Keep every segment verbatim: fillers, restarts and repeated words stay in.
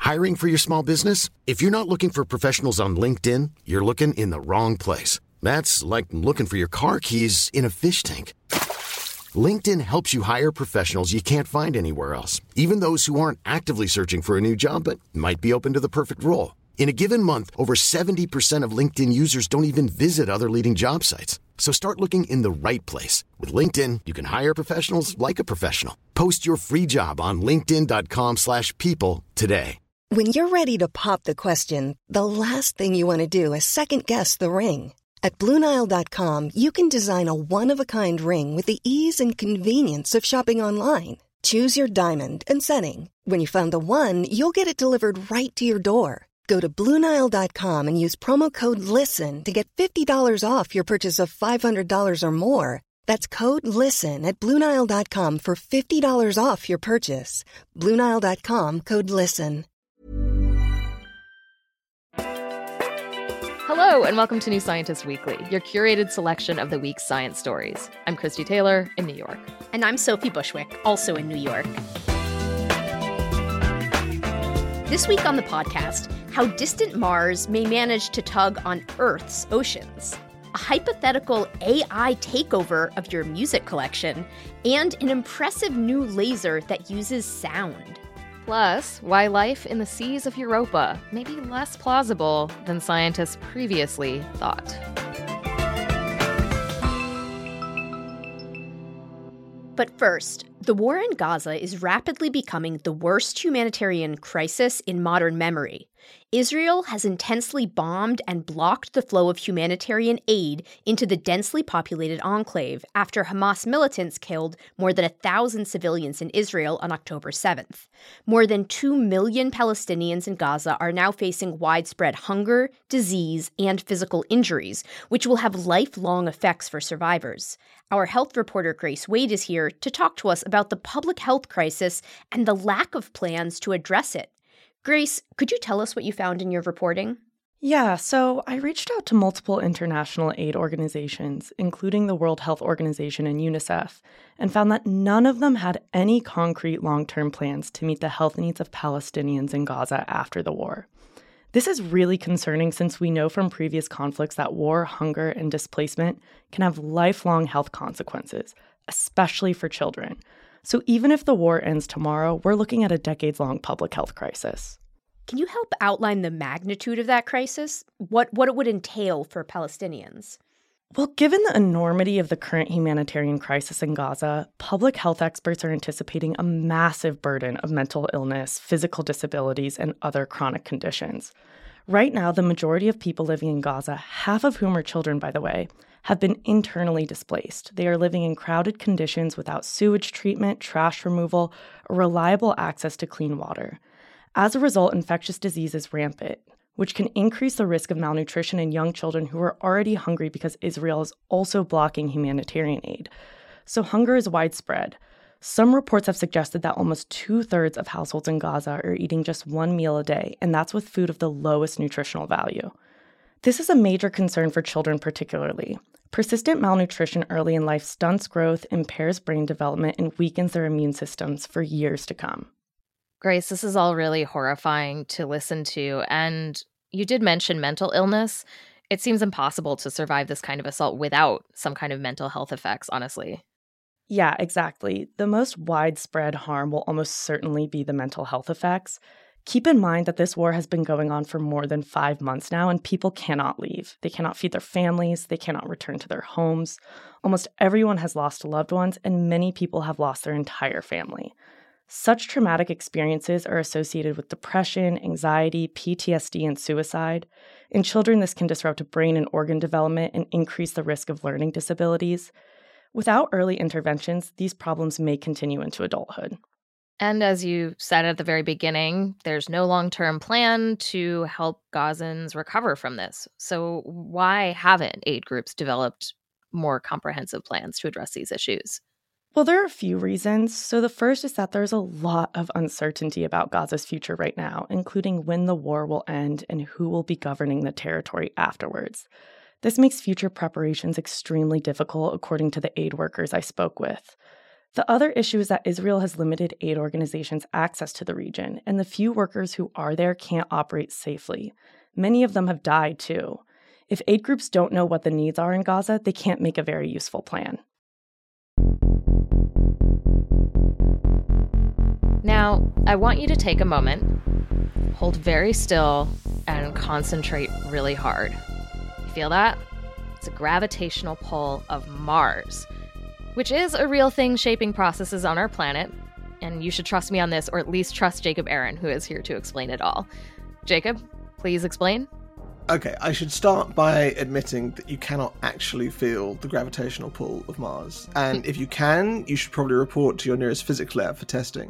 Hiring for your small business? If you're not looking for professionals on LinkedIn, you're looking in the wrong place. That's like looking for your car keys in a fish tank. LinkedIn helps you hire professionals you can't find anywhere else, even those who aren't actively searching for a new job but might be open to the perfect role. In a given month, over seventy percent of LinkedIn users don't even visit other leading job sites. So start looking in the right place. With LinkedIn, you can hire professionals like a professional. Post your free job on linkedin.com slash people today. When you're ready to pop the question, the last thing you want to do is second-guess the ring. At Blue Nile dot com, you can design a one-of-a-kind ring with the ease and convenience of shopping online. Choose your diamond and setting. When you find the one, you'll get it delivered right to your door. Go to Blue Nile dot com and use promo code LISTEN to get fifty dollars off your purchase of five hundred dollars or more. That's code LISTEN at Blue Nile dot com for fifty dollars off your purchase. Blue Nile dot com, code LISTEN. Hello, and welcome to New Scientist Weekly, your curated selection of the week's science stories. I'm Christy Taylor in New York. And I'm Sophie Bushwick, also in New York. This week on the podcast, how distant Mars may manage to tug on Earth's oceans, a hypothetical A I takeover of your music collection, and an impressive new laser that uses sound. Plus, why life in the seas of Europa may be less plausible than scientists previously thought. But first, the war in Gaza is rapidly becoming the worst humanitarian crisis in modern memory. Israel has intensely bombed and blocked the flow of humanitarian aid into the densely populated enclave after Hamas militants killed more than a thousand civilians in Israel on October seventh. More than two million Palestinians in Gaza are now facing widespread hunger, disease, and physical injuries, which will have lifelong effects for survivors. Our health reporter Grace Wade is here to talk to us about the public health crisis and the lack of plans to address it. Grace, could you tell us what you found in your reporting? Yeah, so I reached out to multiple international aid organizations, including the World Health Organization and UNICEF, and found that none of them had any concrete long-term plans to meet the health needs of Palestinians in Gaza after the war. This is really concerning since we know from previous conflicts that war, hunger, and displacement can have lifelong health consequences, especially for children. So even if the war ends tomorrow, we're looking at a decades-long public health crisis. Can you help outline the magnitude of that crisis? What, what it would entail for Palestinians? Well, given the enormity of the current humanitarian crisis in Gaza, public health experts are anticipating a massive burden of mental illness, physical disabilities, and other chronic conditions. Right now, the majority of people living in Gaza, half of whom are children, by the way, have been internally displaced. They are living in crowded conditions without sewage treatment, trash removal, or reliable access to clean water. As a result, infectious disease is rampant, which can increase the risk of malnutrition in young children who are already hungry because Israel is also blocking humanitarian aid. So hunger is widespread. Some reports have suggested that almost two-thirds of households in Gaza are eating just one meal a day, and that's with food of the lowest nutritional value. This is a major concern for children particularly. Persistent malnutrition early in life stunts growth, impairs brain development, and weakens their immune systems for years to come. Grace, this is all really horrifying to listen to. And you did mention mental illness. It seems impossible to survive this kind of assault without some kind of mental health effects, honestly. Yeah, exactly. The most widespread harm will almost certainly be the mental health effects. Keep in mind that this war has been going on for more than five months now, and people cannot leave. They cannot feed their families. They cannot return to their homes. Almost everyone has lost loved ones, and many people have lost their entire family. Such traumatic experiences are associated with depression, anxiety, P T S D, and suicide. In children, this can disrupt brain and organ development and increase the risk of learning disabilities. Without early interventions, these problems may continue into adulthood. And as you said at the very beginning, there's no long-term plan to help Gazans recover from this. So why haven't aid groups developed more comprehensive plans to address these issues? Well, there are a few reasons. So the first is that there's a lot of uncertainty about Gaza's future right now, including when the war will end and who will be governing the territory afterwards. This makes future preparations extremely difficult, according to the aid workers I spoke with. The other issue is that Israel has limited aid organizations' access to the region, and the few workers who are there can't operate safely. Many of them have died, too. If aid groups don't know what the needs are in Gaza, they can't make a very useful plan. Now, I want you to take a moment, hold very still, and concentrate really hard. You feel that? It's a gravitational pull of Mars, which is a real thing shaping processes on our planet. And you should trust me on this, or at least trust Jacob Aron, who is here to explain it all. Jacob, please explain. Okay, I should start by admitting that you cannot actually feel the gravitational pull of Mars. And if you can, you should probably report to your nearest physics lab for testing.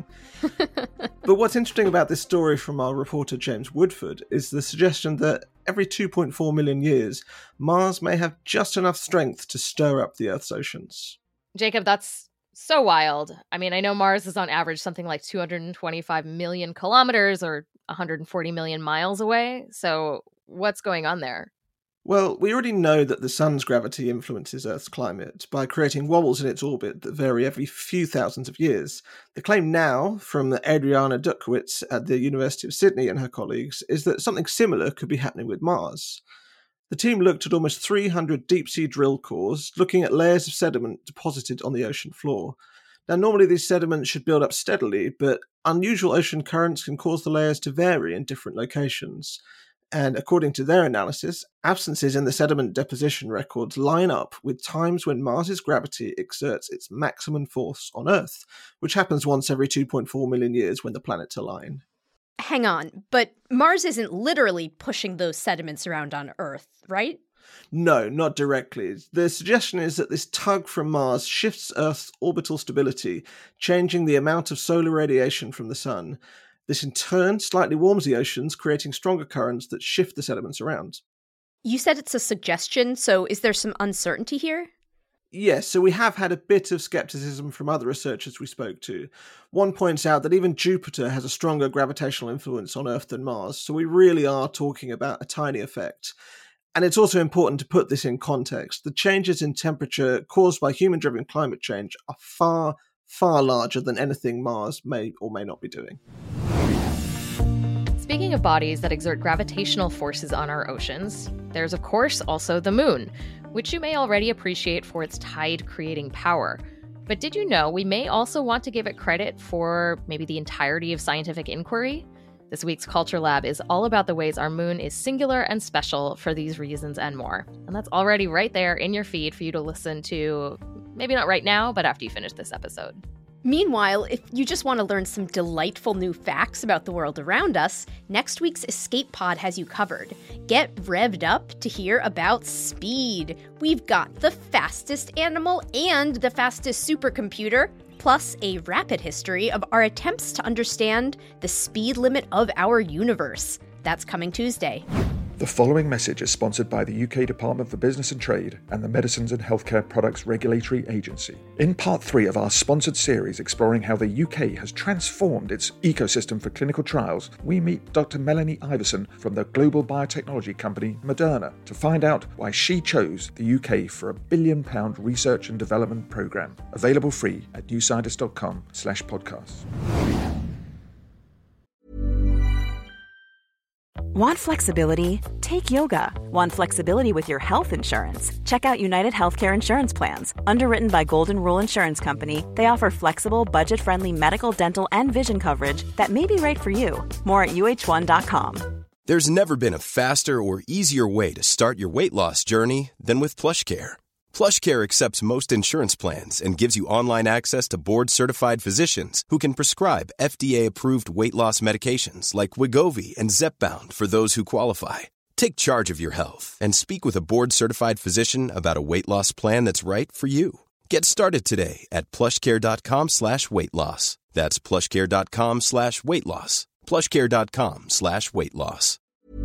But what's interesting about this story from our reporter James Woodford is the suggestion that every two point four million years, Mars may have just enough strength to stir up the Earth's oceans. Jacob, that's so wild. I mean, I know Mars is on average something like two hundred twenty-five million kilometers or one hundred forty million miles away. So what's going on there? Well, we already know that the sun's gravity influences Earth's climate by creating wobbles in its orbit that vary every few thousands of years. The claim now from Adriana Duckwitz at the University of Sydney and her colleagues is that something similar could be happening with Mars. The team looked at almost three hundred deep-sea drill cores, looking at layers of sediment deposited on the ocean floor. Now, normally these sediments should build up steadily, but unusual ocean currents can cause the layers to vary in different locations. And according to their analysis, absences in the sediment deposition records line up with times when Mars's gravity exerts its maximum force on Earth, which happens once every two point four million years when the planets align. Hang on, but Mars isn't literally pushing those sediments around on Earth, right? No, not directly. The suggestion is that this tug from Mars shifts Earth's orbital stability, changing the amount of solar radiation from the sun. This in turn slightly warms the oceans, creating stronger currents that shift the sediments around. You said it's a suggestion, so is there some uncertainty here? Yes, so we have had a bit of skepticism from other researchers we spoke to. One points out that even Jupiter has a stronger gravitational influence on Earth than Mars, so we really are talking about a tiny effect. And it's also important to put this in context. The changes in temperature caused by human-driven climate change are far, far larger than anything Mars may or may not be doing. Speaking of bodies that exert gravitational forces on our oceans, there's of course also the moon, which you may already appreciate for its tide-creating power. But did you know we may also want to give it credit for maybe the entirety of scientific inquiry? This week's Culture Lab is all about the ways our moon is singular and special for these reasons and more. And that's already right there in your feed for you to listen to, maybe not right now, but after you finish this episode. Meanwhile, if you just want to learn some delightful new facts about the world around us, next week's Escape Pod has you covered. Get revved up to hear about speed. We've got the fastest animal and the fastest supercomputer, plus a rapid history of our attempts to understand the speed limit of our universe. That's coming Tuesday. The following message is sponsored by the U K Department for Business and Trade and the Medicines and Healthcare Products Regulatory Agency. In part three of our sponsored series exploring how the U K has transformed its ecosystem for clinical trials, we meet Doctor Melanie Iverson from the global biotechnology company Moderna to find out why she chose the U K for a billion pound research and development programme. Available free at newscientist.com slash podcasts. Want flexibility? Take yoga. Want flexibility with your health insurance? Check out United Healthcare Insurance Plans. Underwritten by Golden Rule Insurance Company, they offer flexible, budget-friendly medical, dental, and vision coverage that may be right for you. More at U H one dot com. There's never been a faster or easier way to start your weight loss journey than with PlushCare. PlushCare accepts most insurance plans and gives you online access to board-certified physicians who can prescribe F D A-approved weight loss medications like Wegovy and Zepbound for those who qualify. Take charge of your health and speak with a board-certified physician about a weight loss plan that's right for you. Get started today at plushcare.com slash weight loss. That's plushcare.com slash weight loss. plushcare.com slash weight loss.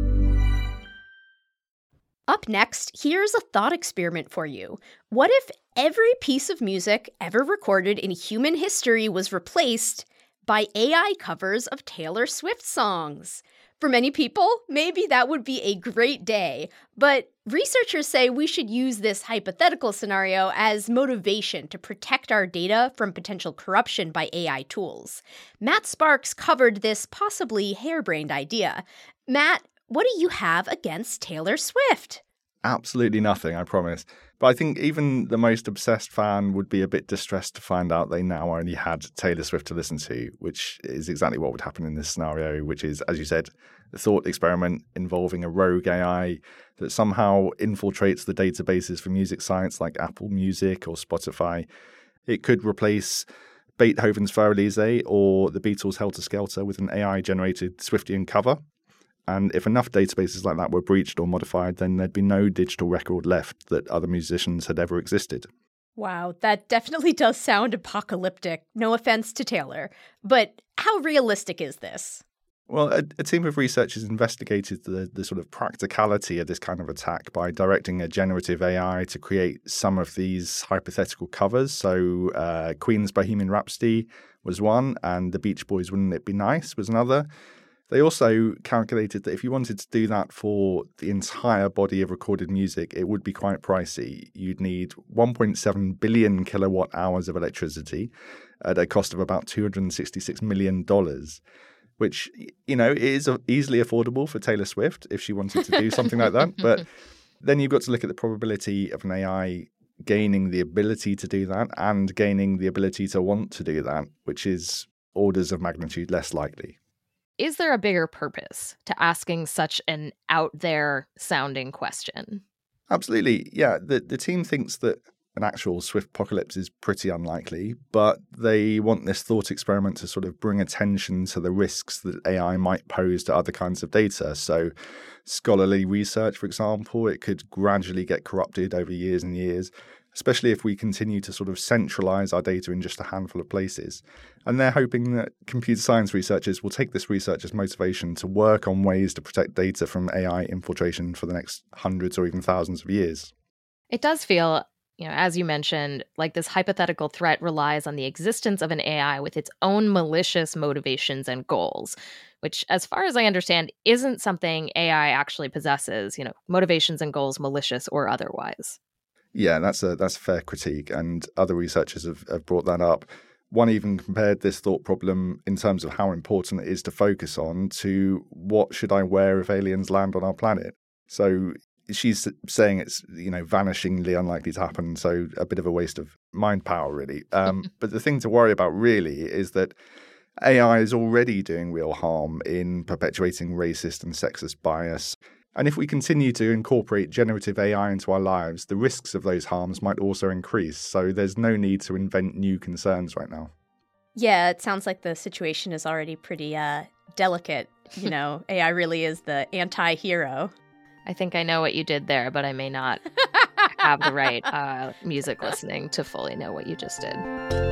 Up next, here's a thought experiment for you. What if every piece of music ever recorded in human history was replaced by A I covers of Taylor Swift songs? For many people, maybe that would be a great day. But researchers say we should use this hypothetical scenario as motivation to protect our data from potential corruption by A I tools. Matt Sparks covered this possibly harebrained idea. Matt, what do you have against Taylor Swift? Absolutely nothing, I promise. But I think even the most obsessed fan would be a bit distressed to find out they now only had Taylor Swift to listen to, which is exactly what would happen in this scenario, which is, as you said, the thought experiment involving a rogue A I that somehow infiltrates the databases for music sites like Apple Music or Spotify. It could replace Beethoven's Für Elise or the Beatles' Helter Skelter with an A I-generated Swiftian cover. And if enough databases like that were breached or modified, then there'd be no digital record left that other musicians had ever existed. Wow, that definitely does sound apocalyptic. No offense to Taylor. But how realistic is this? Well, a, a team of researchers investigated the, the sort of practicality of this kind of attack by directing a generative A I to create some of these hypothetical covers. So uh, Queen's Bohemian Rhapsody was one, and the Beach Boys' Wouldn't It Be Nice was another. They also calculated that if you wanted to do that for the entire body of recorded music, it would be quite pricey. You'd need one point seven billion kilowatt hours of electricity at a cost of about two hundred sixty-six million dollars, which, you know, is easily affordable for Taylor Swift if she wanted to do something like that. But then you've got to look at the probability of an A I gaining the ability to do that and gaining the ability to want to do that, which is orders of magnitude less likely. Is there a bigger purpose to asking such an out-there sounding question? Absolutely. Yeah, the, the team thinks that an actual Swift-pocalypse is pretty unlikely, but they want this thought experiment to sort of bring attention to the risks that A I might pose to other kinds of data. So scholarly research, for example, it could gradually get corrupted over years and years, especially if we continue to sort of centralize our data in just a handful of places. And they're hoping that computer science researchers will take this research as motivation to work on ways to protect data from A I infiltration for the next hundreds or even thousands of years. It does feel, you know, as you mentioned, like this hypothetical threat relies on the existence of an A I with its own malicious motivations and goals, which, as far as I understand, isn't something A I actually possesses, you know, motivations and goals, malicious or otherwise. Yeah, that's a that's a fair critique, and other researchers have, have brought that up. One even compared this thought problem in terms of how important it is to focus on to what should I wear if aliens land on our planet. So she's saying it's, you know, vanishingly unlikely to happen, so a bit of a waste of mind power, really. Um, but the thing to worry about really is that A I is already doing real harm in perpetuating racist and sexist bias. And if we continue to incorporate generative A I into our lives, the risks of those harms might also increase. So there's no need to invent new concerns right now. Yeah, it sounds like the situation is already pretty uh, delicate. You know, A I really is the anti-hero. I think I know what you did there, but I may not have the right uh, music listening to fully know what you just did.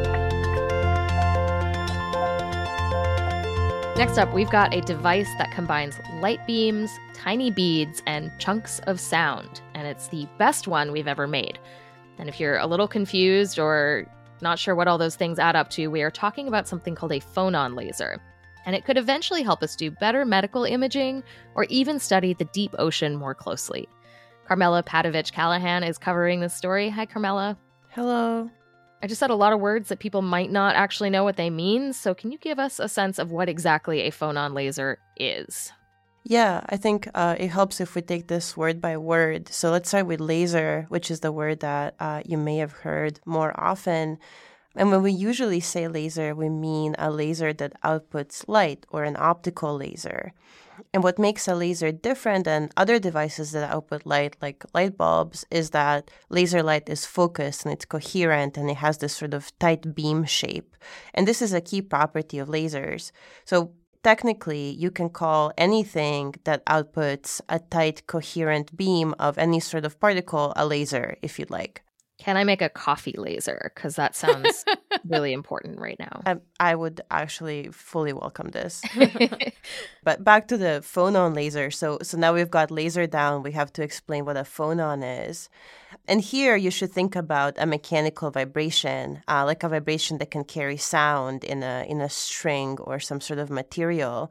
Next up, we've got a device that combines light beams, tiny beads, and chunks of sound, and it's the best one we've ever made. And if you're a little confused or not sure what all those things add up to, we are talking about something called a phonon laser. And it could eventually help us do better medical imaging or even study the deep ocean more closely. Carmela Padovich-Callahan is covering this story. Hi, Carmela. Hello. I just said a lot of words that people might not actually know what they mean, so can you give us a sense of what exactly a phonon laser is? Yeah, I think uh, it helps if we take this word by word. So let's start with laser, which is the word that uh, you may have heard more often. And when we usually say laser, we mean a laser that outputs light or an optical laser. And what makes a laser different than other devices that output light, like light bulbs, is that laser light is focused and it's coherent and it has this sort of tight beam shape. And this is a key property of lasers. So technically, you can call anything that outputs a tight, coherent beam of any sort of particle a laser, if you'd like. Can I make a coffee laser? Because that sounds really important right now. I, I would actually fully welcome this. But back to the phonon laser. So, so now we've got laser down. We have to explain what a phonon is. And here you should think about a mechanical vibration, uh, like a vibration that can carry sound in a in a string or some sort of material.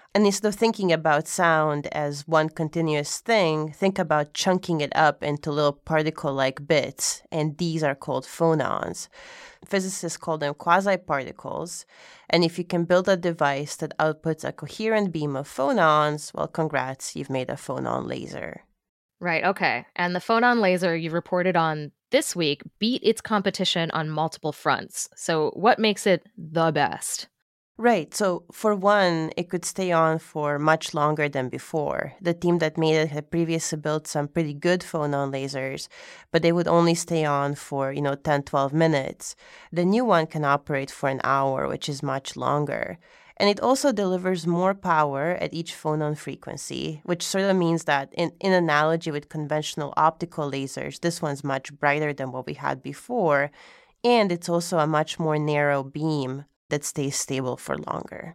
And instead of thinking about sound as one continuous thing, think about chunking it up into little particle-like bits, and these are called phonons. Physicists call them quasi-particles, and if you can build a device that outputs a coherent beam of phonons, well, congrats, you've made a phonon laser. Right, okay. And the phonon laser you reported on this week beat its competition on multiple fronts. So what makes it the best? Right. So for one, it could stay on for much longer than before. The team that made it had previously built some pretty good phonon lasers, but they would only stay on for, you know, ten, twelve minutes. The new one can operate for an hour, which is much longer. And it also delivers more power at each phonon frequency, which sort of means that in, in analogy with conventional optical lasers, this one's much brighter than what we had before. And it's also a much more narrow beam that stays stable for longer.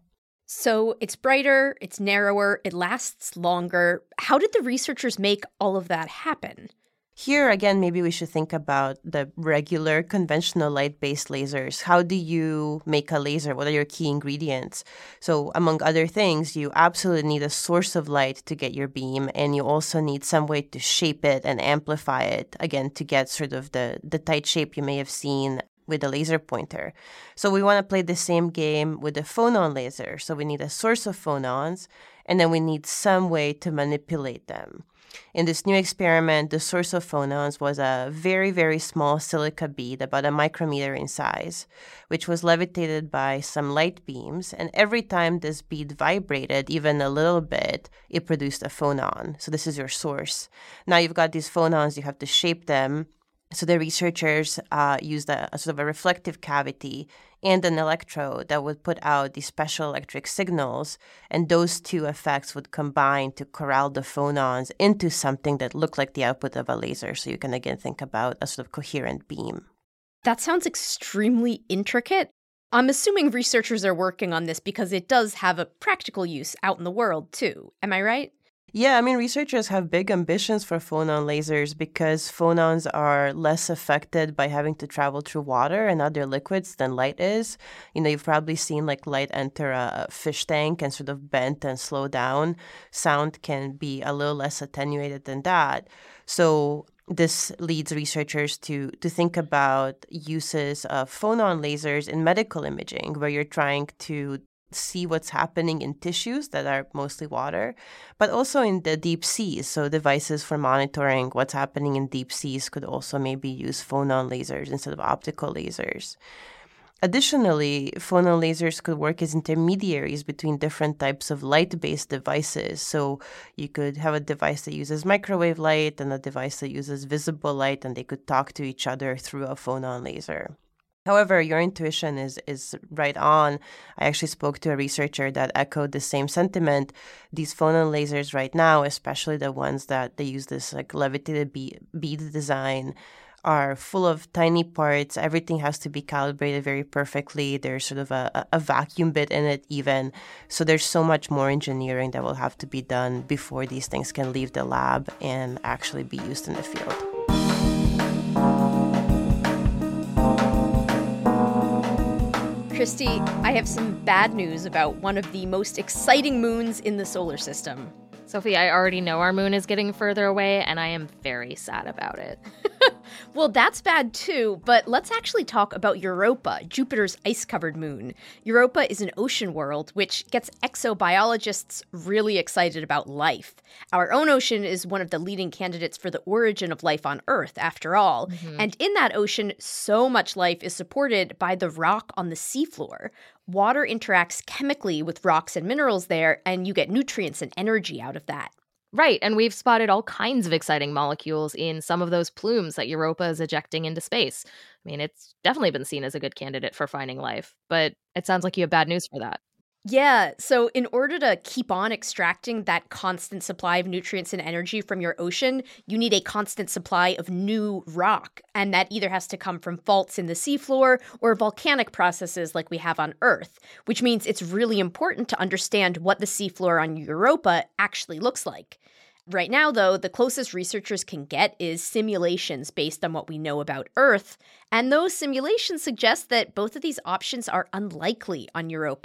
So it's brighter, it's narrower, it lasts longer. How did the researchers make all of that happen? Here, again, maybe we should think about the regular conventional light-based lasers. How do you make a laser? What are your key ingredients? So among other things, you absolutely need a source of light to get your beam, and you also need some way to shape it and amplify it, again, to get sort of the, the tight shape you may have seen with a laser pointer. So we want to play the same game with a phonon laser. So we need a source of phonons, and then we need some way to manipulate them. In this new experiment, the source of phonons was a very, very small silica bead, about a micrometer in size, which was levitated by some light beams. And every time this bead vibrated, even a little bit, it produced a phonon. So this is your source. Now you've got these phonons, you have to shape them. So the researchers uh, used a, a sort of a reflective cavity and an electrode that would put out these special electric signals, and those two effects would combine to corral the phonons into something that looked like the output of a laser. So you can again think about a sort of coherent beam. That sounds extremely intricate. I'm assuming researchers are working on this because it does have a practical use out in the world too. Am I right? Yeah, I mean, researchers have big ambitions for phonon lasers because phonons are less affected by having to travel through water and other liquids than light is. You know, you've probably seen like light enter a fish tank and sort of bend and slow down. Sound can be a little less attenuated than that. So this leads researchers to, to think about uses of phonon lasers in medical imaging, where you're trying to see what's happening in tissues that are mostly water, but also in the deep seas. So devices for monitoring what's happening in deep seas could also maybe use phonon lasers instead of optical lasers. Additionally, phonon lasers could work as intermediaries between different types of light-based devices. So you could have a device that uses microwave light and a device that uses visible light, and they could talk to each other through a phonon laser. However, your intuition is is right on. I actually spoke to a researcher that echoed the same sentiment. These phonon lasers right now, especially the ones that they use this like levitated be- bead design, are full of tiny parts. Everything has to be calibrated very perfectly. There's sort of a, a vacuum bit in it even. So there's so much more engineering that will have to be done before these things can leave the lab and actually be used in the field. Christy, I have some bad news about one of the most exciting moons in the solar system. Sophie, I already know our moon is getting further away, and I am very sad about it. Well, that's bad too, but let's actually talk about Europa, Jupiter's ice-covered moon. Europa is an ocean world, which gets exobiologists really excited about life. Our own ocean is one of the leading candidates for the origin of life on Earth, after all. Mm-hmm. And in that ocean, so much life is supported by the rock on the seafloor. Water interacts chemically with rocks and minerals there, and you get nutrients and energy out of that. Right, and we've spotted all kinds of exciting molecules in some of those plumes that Europa is ejecting into space. I mean, it's definitely been seen as a good candidate for finding life, but it sounds like you have bad news for that. Yeah, so in order to keep on extracting that constant supply of nutrients and energy from your ocean, you need a constant supply of new rock. And that either has to come from faults in the seafloor or volcanic processes like we have on Earth, which means it's really important to understand what the seafloor on Europa actually looks like. Right now, though, the closest researchers can get is simulations based on what we know about Earth, and those simulations suggest that both of these options are unlikely on Europa.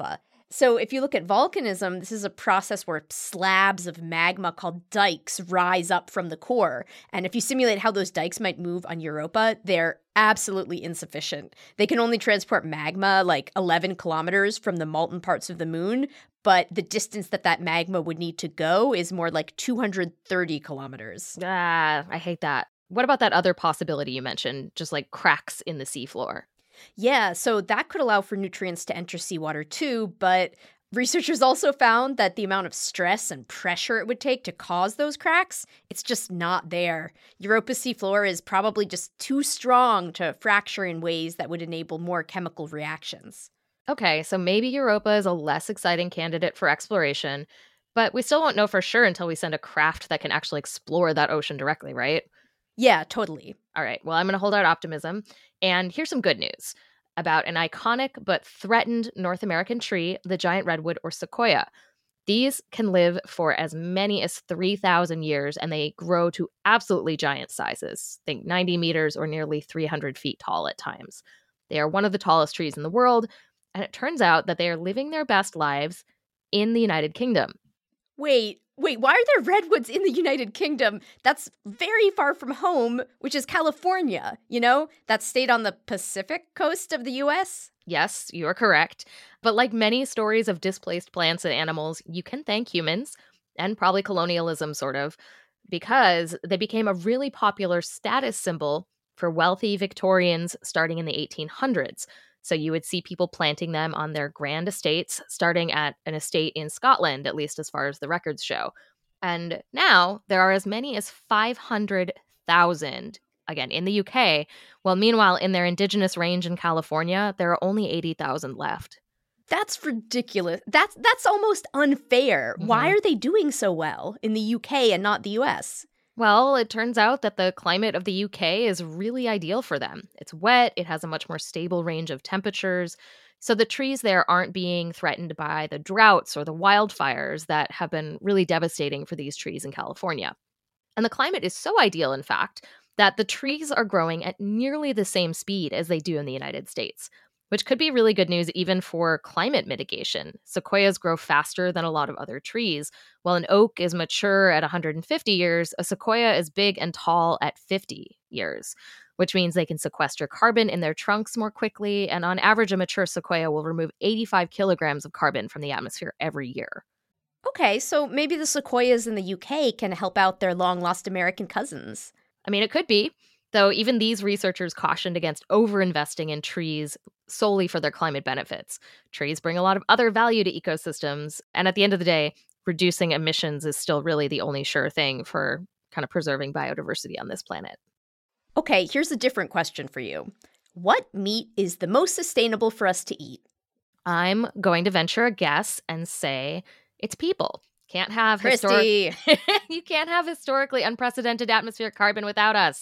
So if you look at volcanism, this is a process where slabs of magma called dikes rise up from the core. And if you simulate how those dikes might move on Europa, they're absolutely insufficient. They can only transport magma like eleven kilometers from the molten parts of the moon, but the distance that that magma would need to go is more like two hundred thirty kilometers. Ah, I hate that. What about that other possibility you mentioned, just like cracks in the seafloor? Yeah, so that could allow for nutrients to enter seawater too, but researchers also found that the amount of stress and pressure it would take to cause those cracks, it's just not there. Europa's seafloor is probably just too strong to fracture in ways that would enable more chemical reactions. Okay, so maybe Europa is a less exciting candidate for exploration, but we still won't know for sure until we send a craft that can actually explore that ocean directly, right? Yeah, totally. All right, well, I'm going to hold out optimism. And here's some good news about an iconic but threatened North American tree, the giant redwood or sequoia. These can live for as many as three thousand years, and they grow to absolutely giant sizes. Think ninety meters or nearly three hundred feet tall at times. They are one of the tallest trees in the world, and it turns out that they are living their best lives in the United Kingdom. Wait, wait, why are there redwoods in the United Kingdom? That's very far from home, which is California, you know? That state on the Pacific coast of the U S? Yes, you are correct. But like many stories of displaced plants and animals, you can thank humans, and probably colonialism, sort of, because they became a really popular status symbol for wealthy Victorians starting in the eighteen hundreds. So you would see people planting them on their grand estates, starting at an estate in Scotland, at least as far as the records show. And now there are as many as five hundred thousand, again, in the U K, while meanwhile in their indigenous range in California, there are only eighty thousand left. That's ridiculous. That's, that's almost unfair. Mm-hmm. Why are they doing so well in the U K and not the U S? Well, it turns out that the climate of the U K is really ideal for them. It's wet, it has a much more stable range of temperatures, so the trees there aren't being threatened by the droughts or the wildfires that have been really devastating for these trees in California. And the climate is so ideal, in fact, that the trees are growing at nearly the same speed as they do in the United States, which could be really good news even for climate mitigation. Sequoias grow faster than a lot of other trees. While an oak is mature at one hundred fifty years, a sequoia is big and tall at fifty years, which means they can sequester carbon in their trunks more quickly. And on average, a mature sequoia will remove eighty-five kilograms of carbon from the atmosphere every year. Okay, so maybe the sequoias in the U K can help out their long-lost American cousins. I mean, it could be. Though even these researchers cautioned against overinvesting in trees solely for their climate benefits. Trees bring a lot of other value to ecosystems, and at the end of the day, reducing emissions is still really the only sure thing for kind of preserving biodiversity on this planet. Okay, here's a different question for you. What meat is the most sustainable for us to eat? I'm going to venture a guess and say it's people. Can't have Christy. Historic- you can't have historically unprecedented atmospheric carbon without us.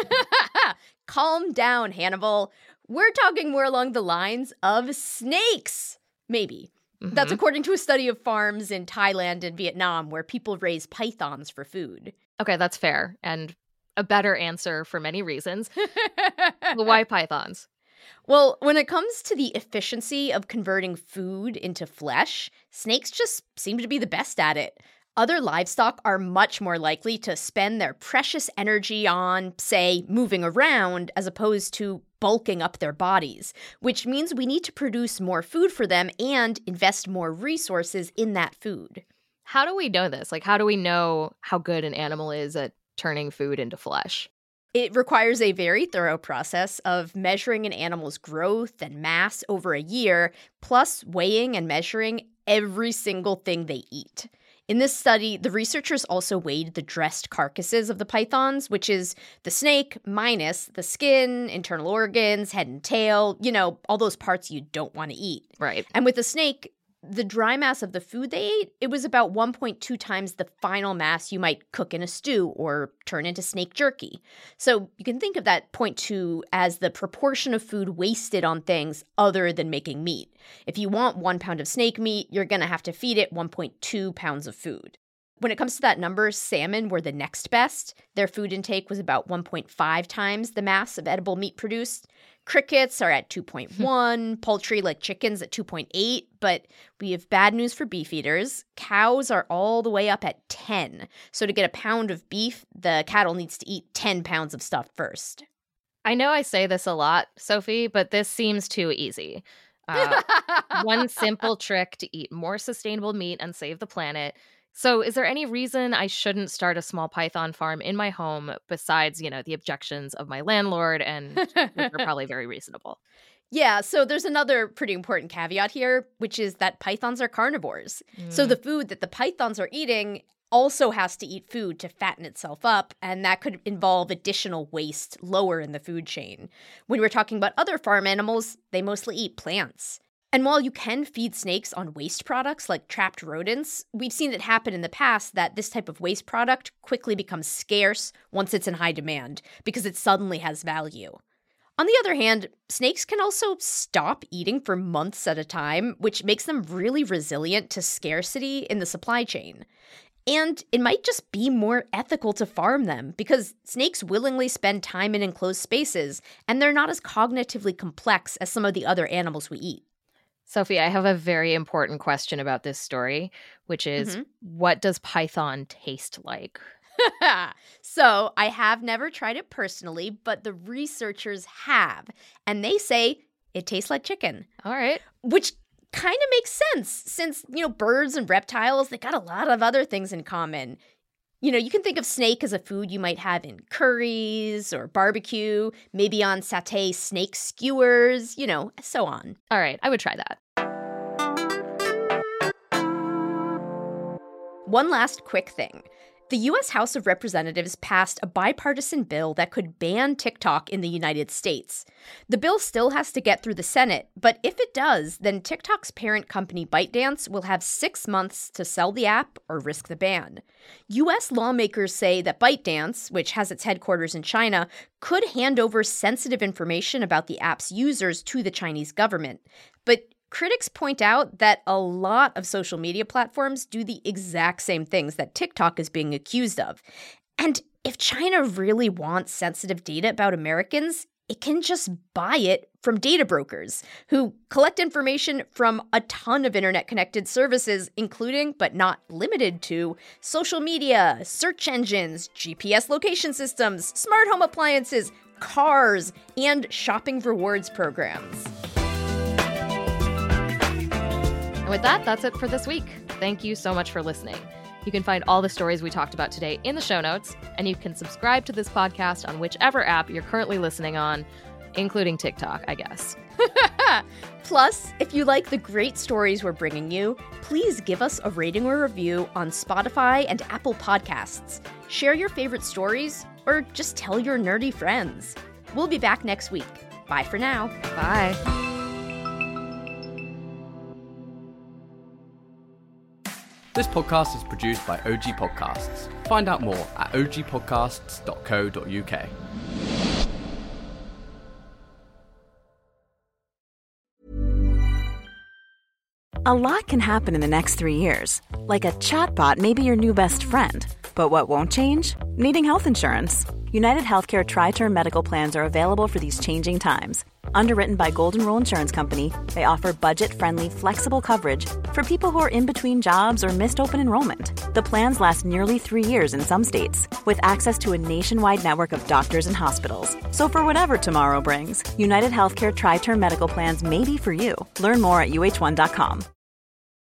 Calm down, Hannibal. We're talking more along the lines of snakes. Maybe. Mm-hmm. That's according to a study of farms in Thailand and Vietnam where people raise pythons for food. Okay, that's fair. And a better answer for many reasons. Well, why pythons? Well, when it comes to the efficiency of converting food into flesh, snakes just seem to be the best at it. Other livestock are much more likely to spend their precious energy on, say, moving around as opposed to bulking up their bodies, which means we need to produce more food for them and invest more resources in that food. How do we know this? Like, how do we know how good an animal is at turning food into flesh? It requires a very thorough process of measuring an animal's growth and mass over a year, plus weighing and measuring every single thing they eat. In this study, the researchers also weighed the dressed carcasses of the pythons, which is the snake minus the skin, internal organs, head and tail, you know, all those parts you don't want to eat. Right. And with the snake, the dry mass of the food they ate, it was about one point two times the final mass you might cook in a stew or turn into snake jerky. So you can think of that zero point two as the proportion of food wasted on things other than making meat. If you want one pound of snake meat, you're going to have to feed it one point two pounds of food. When it comes to that number, salmon were the next best. Their food intake was about one point five times the mass of edible meat produced. Crickets are at two point one, poultry like chickens at two point eight, but we have bad news for beef eaters. Cows are all the way up at ten. So to get a pound of beef, the cattle needs to eat ten pounds of stuff first. I know I say this a lot, Sophie, but this seems too easy. Uh, one simple trick to eat more sustainable meat and save the planet. So is there any reason I shouldn't start a small python farm in my home besides, you know, the objections of my landlord, and which are probably very reasonable? Yeah, so there's another pretty important caveat here, which is that pythons are carnivores. Mm. So the food that the pythons are eating also has to eat food to fatten itself up, and that could involve additional waste lower in the food chain. When we're talking about other farm animals, they mostly eat plants. And while you can feed snakes on waste products like trapped rodents, we've seen it happen in the past that this type of waste product quickly becomes scarce once it's in high demand because it suddenly has value. On the other hand, snakes can also stop eating for months at a time, which makes them really resilient to scarcity in the supply chain. And it might just be more ethical to farm them because snakes willingly spend time in enclosed spaces, and they're not as cognitively complex as some of the other animals we eat. Sophie, I have a very important question about this story, which is, mm-hmm. what does python taste like? So I have never tried it personally, but the researchers have, and they say it tastes like chicken. All right. Which kind of makes sense since, you know, birds and reptiles, they got a lot of other things in common. You know, you can think of snake as a food you might have in curries or barbecue, maybe on satay snake skewers, you know, so on. All right, I would try that. One last quick thing. The U S House of Representatives passed a bipartisan bill that could ban TikTok in the United States. The bill still has to get through the Senate, but if it does, then TikTok's parent company ByteDance will have six months to sell the app or risk the ban. U S lawmakers say that ByteDance, which has its headquarters in China, could hand over sensitive information about the app's users to the Chinese government. But critics point out that a lot of social media platforms do the exact same things that TikTok is being accused of. And if China really wants sensitive data about Americans, it can just buy it from data brokers who collect information from a ton of internet-connected services, including, but not limited to, social media, search engines, G P S location systems, smart home appliances, cars, and shopping rewards programs. And with that, that's it for this week. Thank you so much for listening. You can find all the stories we talked about today in the show notes, and you can subscribe to this podcast on whichever app you're currently listening on, including TikTok, I guess. Plus, if you like the great stories we're bringing you, please give us a rating or review on Spotify and Apple Podcasts. Share your favorite stories, or just tell your nerdy friends. We'll be back next week. Bye for now. Bye. This podcast is produced by O G Podcasts. Find out more at o g podcasts dot co dot u k. A lot can happen in the next three years. Like a chatbot may be your new best friend. But what won't change? Needing health insurance. United Healthcare Tri-Term Medical Plans are available for these changing times. Underwritten by Golden Rule Insurance Company, they offer budget-friendly, flexible coverage for people who are in between jobs or missed open enrollment. The plans last nearly three years in some states, with access to a nationwide network of doctors and hospitals. So for whatever tomorrow brings, United Healthcare Tri-Term Medical Plans may be for you. Learn more at u h one dot com.